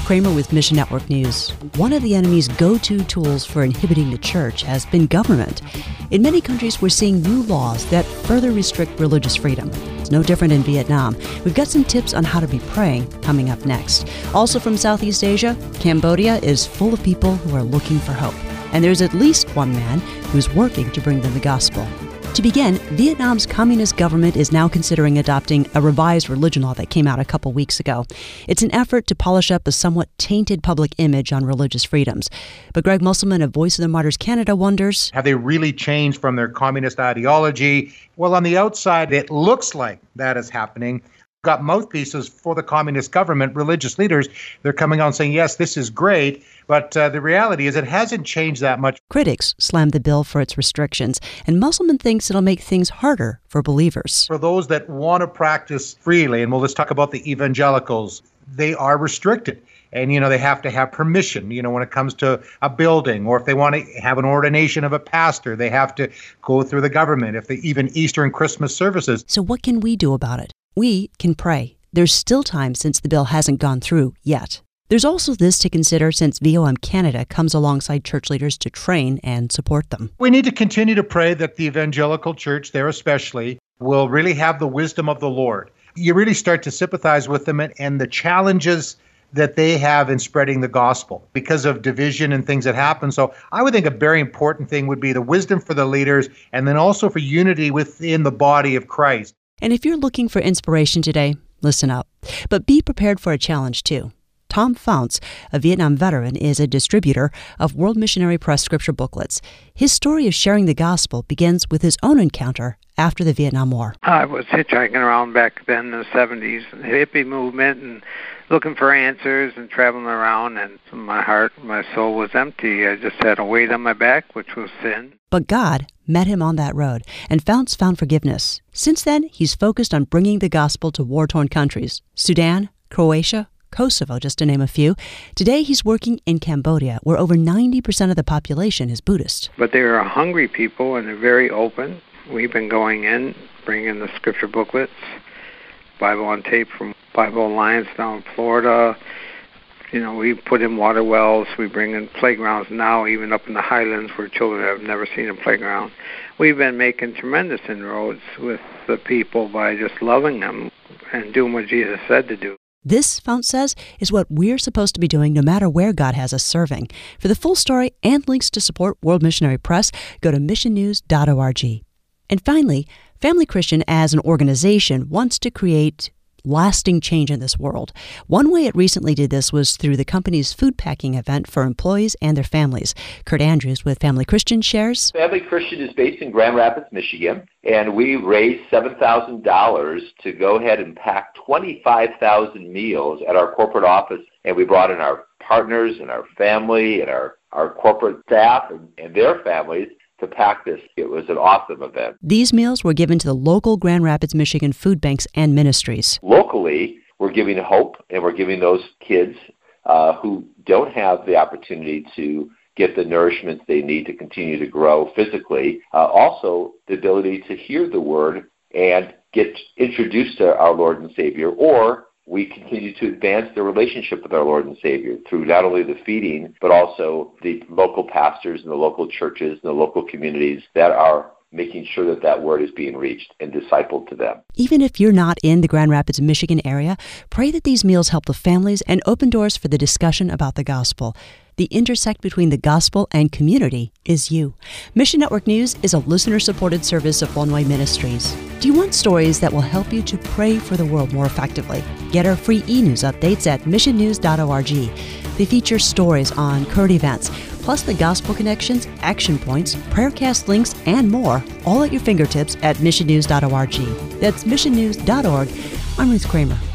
Kramer with Mission Network News. One of the enemy's go-to tools for inhibiting the church has been government. In many countries, we're seeing new laws that further restrict religious freedom. It's no different in Vietnam. We've got some tips on how to be praying coming up next. Also from Southeast Asia, Cambodia is full of people who are looking for hope. And there's at least one man who's working to bring them the gospel. To begin, Vietnam's communist government is now considering adopting a revised religion law that came out a couple weeks ago. It's an effort to polish up a somewhat tainted public image on religious freedoms. But Greg Musselman of Voice of the Martyrs Canada wonders, have they really changed from their communist ideology? Well, on the outside, it looks like that is happening. Got mouthpieces for the communist government, religious leaders. They're coming on saying, yes, this is great, but the reality is it hasn't changed that much. Critics slammed the bill for its restrictions, and Musselman thinks it'll make things harder for believers. For those that want to practice freely, and let's talk about the evangelicals, they are restricted. And, they have to have permission, when it comes to a building, or if they want to have an ordination of a pastor, they have to go through the government, even Easter and Christmas services. So what can we do about it? We can pray. There's still time since the bill hasn't gone through yet. There's also this to consider since VOM Canada comes alongside church leaders to train and support them. We need to continue to pray that the evangelical church, there especially, will really have the wisdom of the Lord. You really start to sympathize with them and the challenges that they have in spreading the gospel because of division and things that happen. So I would think a very important thing would be the wisdom for the leaders and then also for unity within the body of Christ. And if you're looking for inspiration today, listen up. But be prepared for a challenge too. Tom Founts, a Vietnam veteran, is a distributor of World Missionary Press scripture booklets. His story of sharing the gospel begins with his own encounter after the Vietnam War. I was hitchhiking around back then in the 70s, the hippie movement, and looking for answers and traveling around, and my heart, my soul was empty. I just had a weight on my back, which was sin. But God met him on that road, and Founts found forgiveness. Since then, he's focused on bringing the gospel to war-torn countries, Sudan, Croatia, Kosovo, just to name a few. Today, he's working in Cambodia, where over 90% of the population is Buddhist. But they are hungry people, and they're very open. We've been going in, bringing the scripture booklets, Bible on tape from Bible Alliance down in Florida. We put in water wells. We bring in playgrounds now, even up in the highlands where children have never seen a playground. We've been making tremendous inroads with the people by just loving them and doing what Jesus said to do. This, Founts says, is what we're supposed to be doing no matter where God has us serving. For the full story and links to support World Missionary Press, go to missionnews.org. And finally, Family Christian as an organization wants to create lasting change in this world. One way it recently did this was through the company's food packing event for employees and their families. Kurt Andrews with Family Christian shares. Family Christian is based in Grand Rapids, Michigan, and we raised $7,000 to go ahead and pack 25,000 meals at our corporate office. And we brought in our partners and our family and our corporate staff and their families to pack this. It was an awesome event. These meals were given to the local Grand Rapids, Michigan food banks and ministries. Locally, we're giving hope, and we're giving those kids who don't have the opportunity to get the nourishment they need to continue to grow physically, also the ability to hear the word and get introduced to our Lord and Savior, or we continue to advance the relationship with our Lord and Savior through not only the feeding, but also the local pastors and the local churches and the local communities that are making sure that word is being reached and discipled to them. Even if you're not in the Grand Rapids, Michigan area, pray that these meals help the families and open doors for the discussion about the gospel. The intersect between the gospel and community is you. Mission Network News is a listener-supported service of One Way Ministries. Do you want stories that will help you to pray for the world more effectively? Get our free e-news updates at missionnews.org. They feature stories on current events, plus the gospel connections, action points, prayercast links, and more, all at your fingertips at missionnews.org. That's missionnews.org. I'm Ruth Kramer.